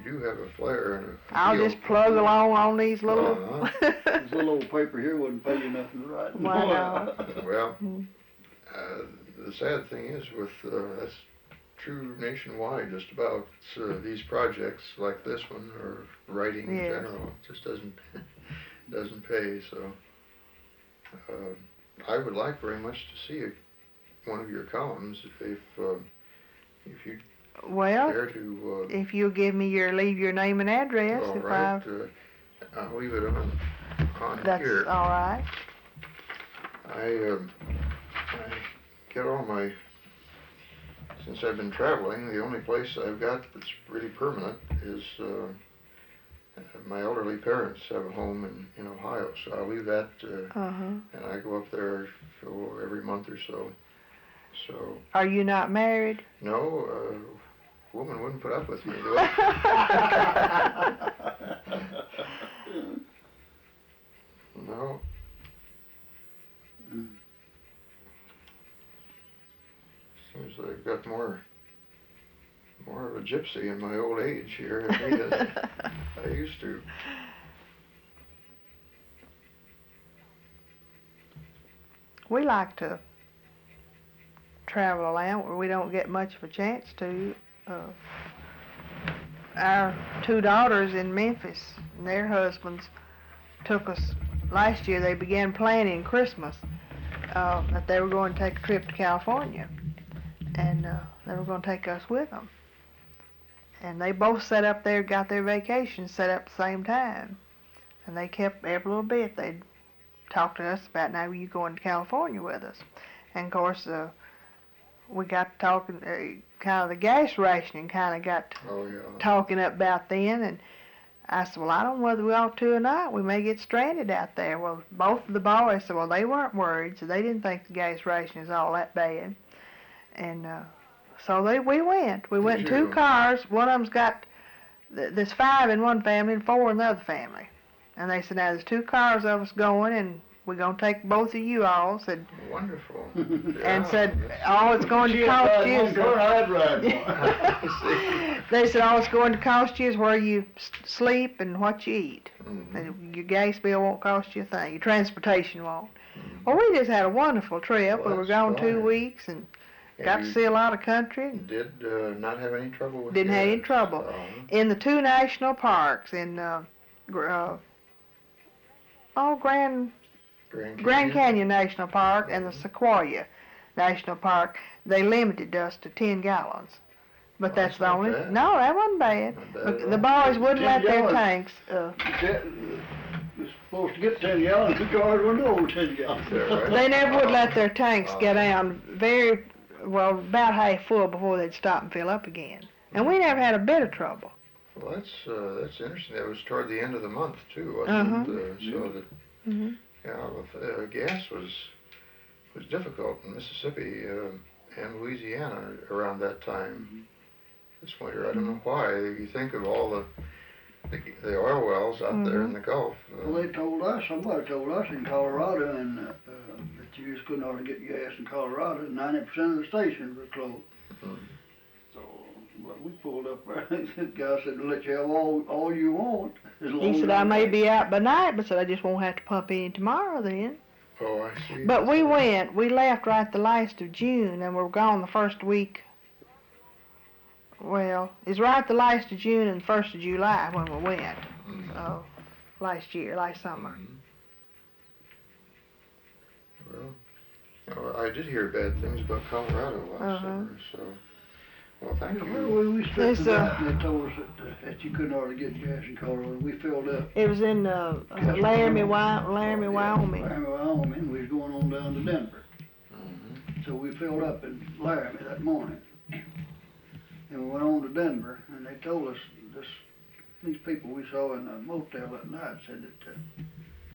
do have a flare and a I'll field. just plug along on these little. This little old paper here wouldn't pay you nothing to write. Why not? Well, the sad thing is with that's true nationwide. Just about these projects like this one or writing in general, it just doesn't pay. So I would like very much to see one of your columns if you care to. If you'll leave your name and address. All right. I'll leave it on that's here. That's all right. I get all my. Since I've been traveling, the only place I've got that's really permanent is my elderly parents have a home in Ohio, so I'll leave that, and I go up there every month or so. So. Are you not married? No, a woman wouldn't put up with me, do it? No. Seems like I've got more of a gypsy in my old age here than I used to. We like to travel around where we don't get much of a chance to. Our two daughters in Memphis and their husbands took us last year. They began planning Christmas that they were going to take a trip to California, and they were going to take us with them. And they both set up there, got their vacation set up at the same time, and they kept every little bit. They'd talk to us about, now are you going to California with us? And of course we got talking, kind of the gas rationing kind of got talking up about then, and I said, well, I don't know whether we ought to or not. We may get stranded out there. Well, both of the boys said, well, they weren't worried, so they didn't think the gas ration was all that bad. And so we went. We went in two cars. One of them's got, there's 5 in one family and 4 in the other family. And they said, now there's 2 cars of us going, and we're going to take both of you all. Said, wonderful. And said, all it's going to cost you is... They said, all it's going to cost you is where you sleep and what you eat. And your gas bill won't cost you a thing. Your transportation won't. Well, we just had a wonderful trip. Well, we were gone 2 weeks and got to see a lot of country. Did not have any trouble with Didn't have any trouble. In the 2 national parks in Grand Canyon National Park and the Sequoia National Park, they limited us to 10 gallons. But that's the only... Bad. No, that wasn't bad. The boys wouldn't let their tanks... You're supposed to get 10 gallons, the cars were no 10 gallons. They never would let their tanks get down about half full before they'd stop and fill up again. And we never had a bit of trouble. Well, that's interesting. That was toward the end of the month, too, wasn't it? So that gas was difficult in Mississippi and Louisiana around that time this winter. I don't know why. You think of all the oil wells out there in the Gulf. Well, somebody told us in Colorado and that you just couldn't hardly get gas in Colorado. 90% of the stations were closed. So, but we pulled up there. The guy said, "We'll let you have all you want." He said, I may be out by night, but said I just won't have to pump any tomorrow then. Oh, I see. But we left right the last of June, and we were gone the first week. Well, it's right the last of June and the 1st of July when we went, last summer. Well, I did hear bad things about Colorado last summer, so... Well, thank you. We stripped that, and they told us that you couldn't hardly get gas in Colorado. We filled up. It was in Laramie, Wyoming. Laramie, Wyoming. We was going on down to Denver. So we filled up in Laramie that morning. And we went on to Denver, and they told us, these people we saw in the motel that night said that